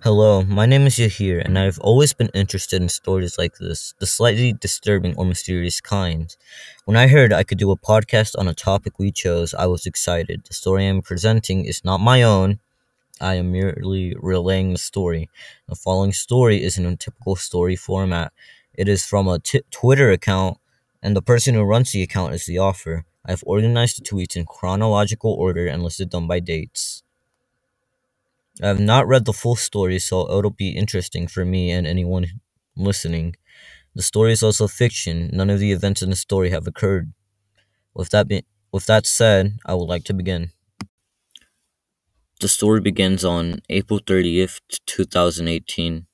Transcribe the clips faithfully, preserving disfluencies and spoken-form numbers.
Hello, my name is Yahir, and I've always been interested in stories like this, the slightly disturbing or mysterious kind. When I heard I could do a podcast on a topic we chose, I was excited. The story I'm presenting is not my own. I am merely relaying the story. The following story is in a typical story format. It is from a t- Twitter account, and the person who runs the account is the author. I've organized the tweets in chronological order and listed them by dates. I have not read the full story, so it'll be interesting for me and anyone listening. The story is also fiction. None of the events in the story have occurred. With that be- with that said, I would like to begin. The story begins on April thirtieth, twenty eighteen.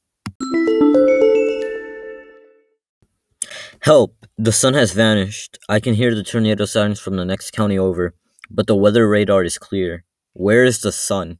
Help! The sun has vanished. I can hear the tornado sirens from the next county over, but the weather radar is clear. Where is the sun?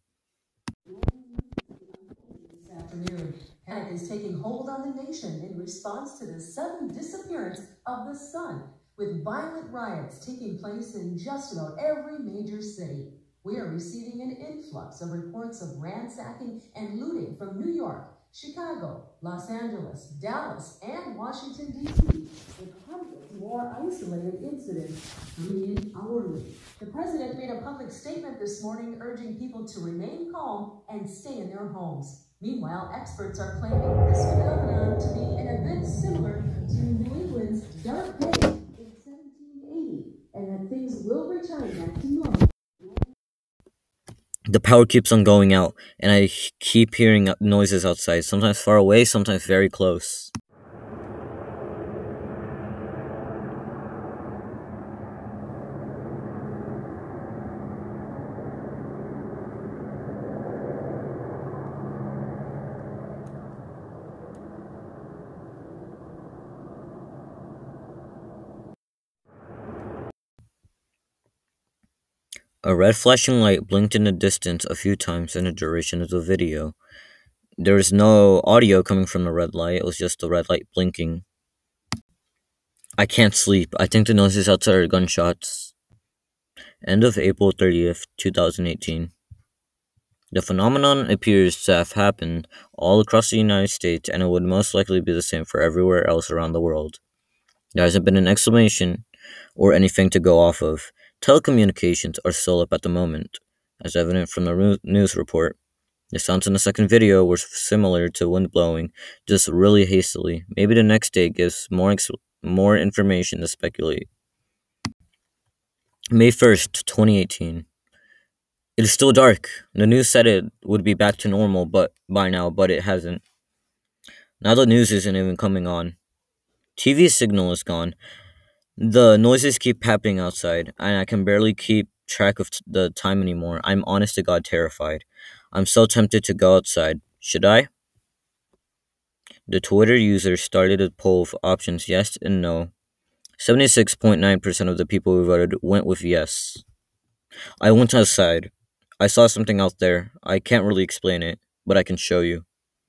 This afternoon, panic is taking hold on the nation in response to the sudden disappearance of the sun, with violent riots taking place in just about every major city. We are receiving an influx of reports of ransacking and looting from New York, Chicago, Los Angeles, Dallas, and Washington, D C, with hundreds more isolated incidents coming in hourly. The president made a public statement this morning urging people to remain calm and stay in their homes. Meanwhile, experts are claiming this phenomenon to be an event similar to New England's Dark Day in seventeen eighty, and that things will return back to normal. The power keeps on going out, and I keep hearing noises outside, sometimes far away, sometimes very close. A red flashing light blinked in the distance a few times in the duration of the video. There was no audio coming from the red light, it was just the red light blinking. I can't sleep. I think the noises outside are gunshots. End of April thirtieth, twenty eighteen. The phenomenon appears to have happened all across the United States, and it would most likely be the same for everywhere else around the world. There hasn't been an explanation or anything to go off of. Telecommunications are still up at the moment, as evident from the news report. The sounds in the second video were similar to wind blowing, just really hastily. Maybe the next day gives more ex- more information to speculate. May first, twenty eighteen. It is still dark. The news said it would be back to normal but by now, but it hasn't. Now the news isn't even coming on. T V signal is gone. The noises keep happening outside, and I can barely keep track of t- the time anymore. I'm honest to God terrified. I'm so tempted to go outside. Should I? The Twitter user started a poll of options yes and no. seventy-six point nine percent of the people who voted went with yes. I went outside. I saw something out there. I can't really explain it, but I can show you.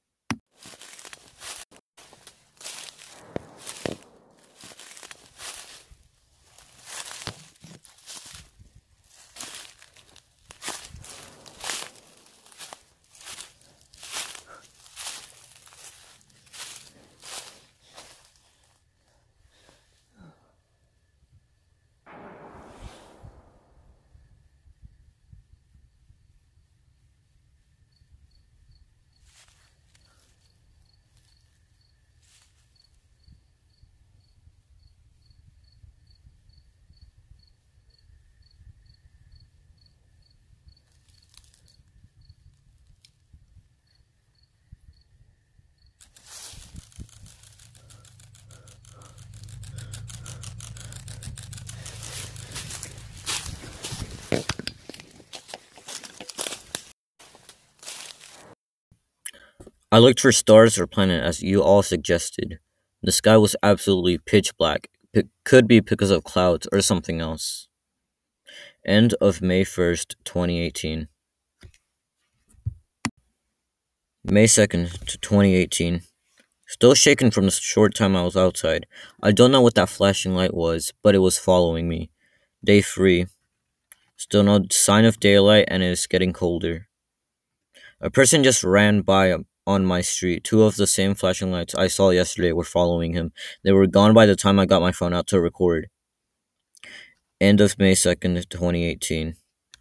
I looked for stars or planet as you all suggested. The sky was absolutely pitch black. It could be because of clouds or something else. End of May first, twenty eighteen. May second, twenty eighteen. Still shaken from the short time I was outside. I don't know what that flashing light was, but it was following me. Day three. Still no sign of daylight, and it is getting colder. A person just ran by on my street. Two of the same flashing lights I saw yesterday were following him. They were gone by the time I got my phone out to record. End of May second, twenty eighteen.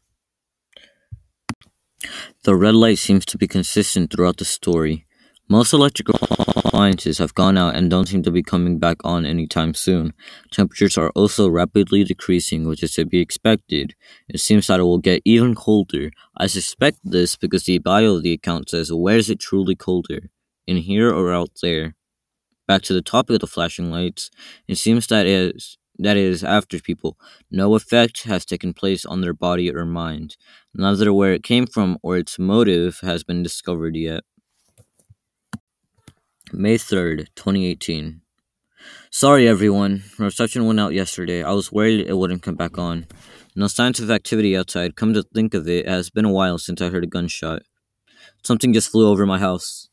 The red light seems to be consistent throughout the story. Most electrical appliances have gone out and don't seem to be coming back on anytime soon. Temperatures are also rapidly decreasing, which is to be expected. It seems that it will get even colder. I suspect this because the bio of the account says, "Where is it truly colder? In here or out there?" Back to the topic of the flashing lights, it seems that is that is after people. No effect has taken place on their body or mind. Neither where it came from or its motive has been discovered yet. May third, twenty eighteen. Sorry everyone, reception went out yesterday. I was worried it wouldn't come back on. No signs of activity outside. Come to think of it, it has been a while since I heard a gunshot. Something just flew over my house.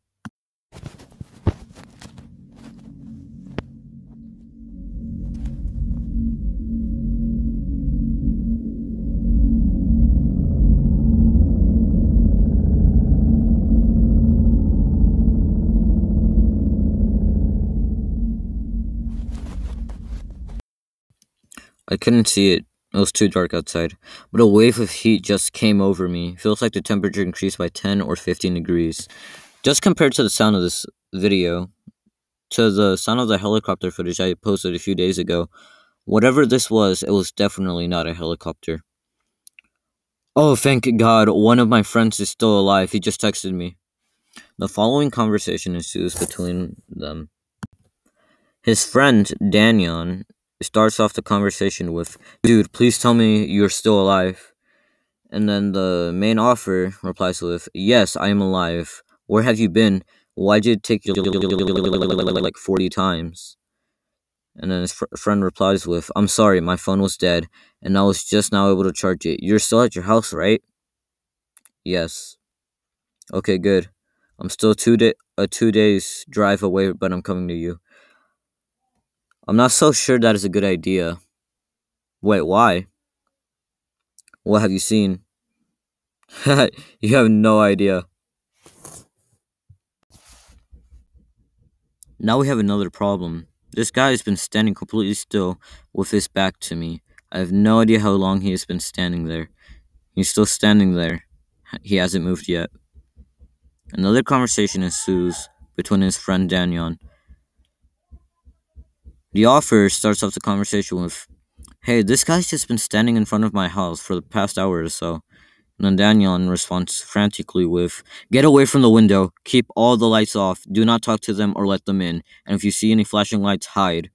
I couldn't see it. It was too dark outside. But a wave of heat just came over me. Feels like the temperature increased by ten or fifteen degrees. Just compared to the sound of this video, to the sound of the helicopter footage I posted a few days ago, whatever this was, it was definitely not a helicopter. Oh, thank God, one of my friends is still alive. He just texted me. The following conversation ensues between them. His friend, Danyon, starts off the conversation with, "Dude, please tell me you're still alive." And then the main offer replies with, "Yes, I am alive. Where have you been? Why did it take you like forty times?" And then his fr- friend replies with, "I'm sorry, my phone was dead, and I was just now able to charge it. You're still at your house, right?" "Yes." "Okay, good. I'm still two day a two days drive away, but I'm coming to you." "I'm not so sure that is a good idea." "Wait, why?" "What have you seen?" "You have no idea." Now we have another problem. This guy has been standing completely still with his back to me. I have no idea how long he has been standing there. He's still standing there. He hasn't moved yet. Another conversation ensues between his friend Danyon. The offer starts off the conversation with, "Hey, this guy's just been standing in front of my house for the past hour or so." And then Danyon responds frantically with, "Get away from the window. Keep all the lights off. Do not talk to them or let them in. And if you see any flashing lights, hide."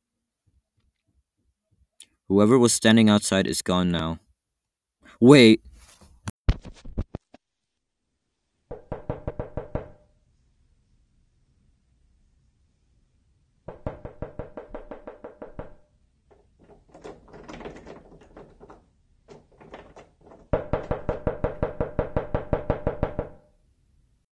Whoever was standing outside is gone now. Wait,